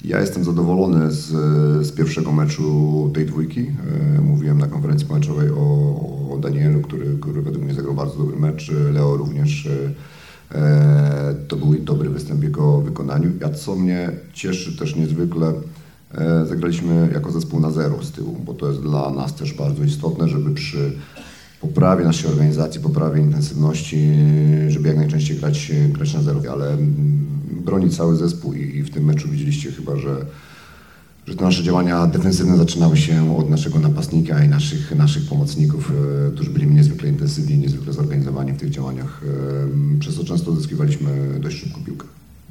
Ja jestem zadowolony z pierwszego meczu tej dwójki. Mówiłem na konferencji meczowej o Danielu, który według mnie zagrał bardzo dobry mecz. Leo również. To był dobry występ w jego wykonaniu. A co mnie cieszy też niezwykle, zagraliśmy jako zespół na 0 z tyłu, bo to jest dla nas też bardzo istotne, żeby przy poprawie naszej organizacji, poprawie intensywności, żeby jak najczęściej grać na 0, ale broni cały zespół i w tym meczu widzieliście chyba, że te nasze działania defensywne zaczynały się od naszego napastnika i naszych pomocników, którzy byli niezwykle intensywni, niezwykle zorganizowani w tych działaniach, przez co często zyskiwaliśmy dość szybko piłkę.